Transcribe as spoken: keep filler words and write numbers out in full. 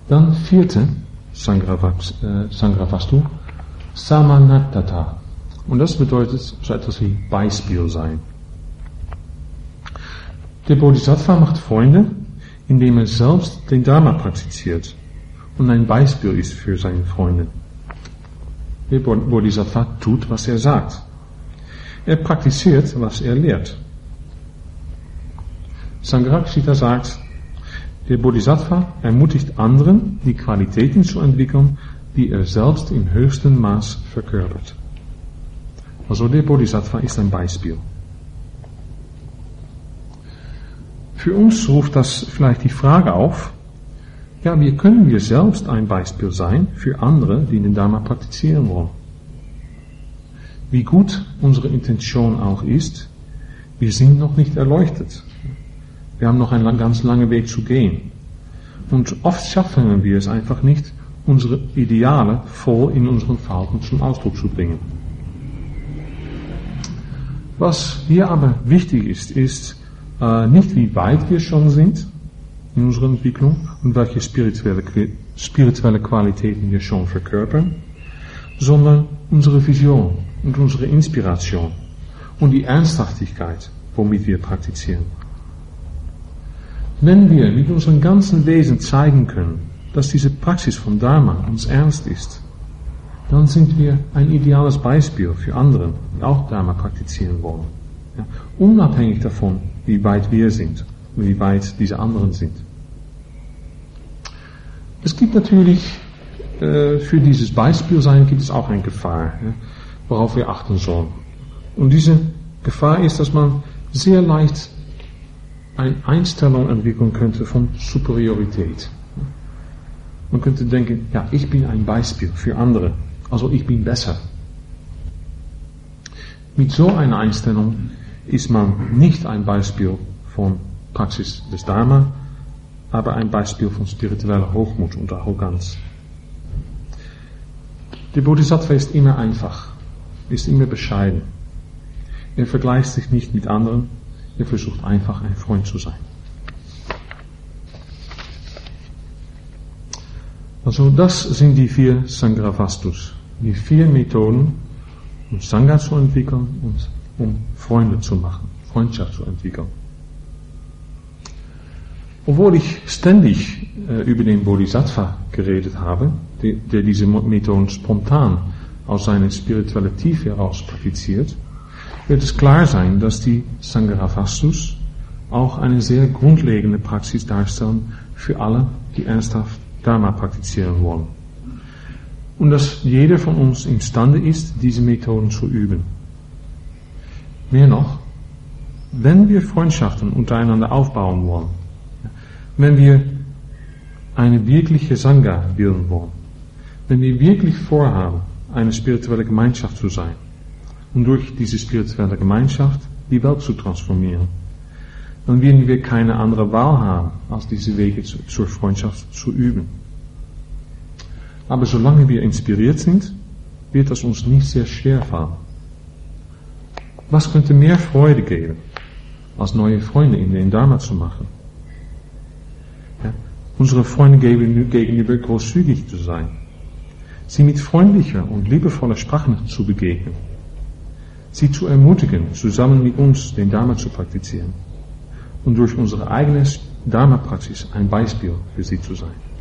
Dann vierte Sangravastu, Samanattata. Und das bedeutet so etwas wie Beispiel sein. Der Bodhisattva macht Freunde, indem er selbst den Dharma praktiziert und ein Beispiel ist für seine Freunde. Der Bodhisattva tut, was er sagt. Er praktiziert, was er lehrt. Sangharakshita sagt, der Bodhisattva ermutigt anderen, die Qualitäten zu entwickeln, die er selbst im höchsten Maß verkörpert. Also der Bodhisattva ist ein Beispiel. Für uns ruft das vielleicht die Frage auf, ja, wie können wir selbst ein Beispiel sein für andere, die den Dharma praktizieren wollen? Wie gut unsere Intention auch ist, wir sind noch nicht erleuchtet. Wir haben noch einen ganz langen Weg zu gehen. Und oft schaffen wir es einfach nicht, unsere Ideale voll in unseren Verhalten zum Ausdruck zu bringen. Was hier aber wichtig ist, ist äh, nicht wie weit wir schon sind in unserer Entwicklung und welche spirituelle, spirituelle Qualitäten wir schon verkörpern, sondern unsere Vision und unsere Inspiration und die Ernsthaftigkeit, womit wir praktizieren. Wenn wir mit unserem ganzen Wesen zeigen können, dass diese Praxis von Dharma uns ernst ist, dann sind wir ein ideales Beispiel für andere, die auch Dharma praktizieren wollen. Ja, unabhängig davon, wie weit wir sind und wie weit diese anderen sind. Es gibt natürlich, äh, für dieses Beispielsein gibt es auch eine Gefahr, ja, worauf wir achten sollen. Und diese Gefahr ist, dass man sehr leicht eine Einstellung entwickeln könnte von Superiorität. Man könnte denken, ja, ich bin ein Beispiel für andere, also ich bin besser. Mit so einer Einstellung ist man nicht ein Beispiel von Praxis des Dharma, aber ein Beispiel von spiritueller Hochmut und Arroganz. Der Bodhisattva ist immer einfach, ist immer bescheiden. Er vergleicht sich nicht mit anderen, er versucht einfach ein Freund zu sein. Also das sind die vier Sanghavastus, die vier Methoden, um Sangha zu entwickeln und um Freunde zu machen, Freundschaft zu entwickeln. Obwohl ich ständig äh, über den Bodhisattva geredet habe, der, der diese Methoden spontan aus seiner spirituellen Tiefe heraus praktiziert, wird es klar sein, dass die Sanghavastus auch eine sehr grundlegende Praxis darstellen für alle, die ernsthaft Dharma praktizieren wollen. Und dass jeder von uns imstande ist, diese Methoden zu üben. Mehr noch, wenn wir Freundschaften untereinander aufbauen wollen, wenn wir eine wirkliche Sangha bilden wollen, wenn wir wirklich vorhaben, eine spirituelle Gemeinschaft zu sein und durch diese spirituelle Gemeinschaft die Welt zu transformieren, dann werden wir keine andere Wahl haben, als diese Wege zur Freundschaft zu üben. Aber solange wir inspiriert sind, wird es uns nicht sehr schwer fallen. Was könnte mehr Freude geben, als neue Freunde in den Dharma zu machen? Ja, unsere Freunde gegenüber großzügig zu sein, sie mit freundlicher und liebevoller Sprache zu begegnen, sie zu ermutigen, zusammen mit uns den Dharma zu praktizieren und durch unsere eigene Dharma-Praxis ein Beispiel für sie zu sein.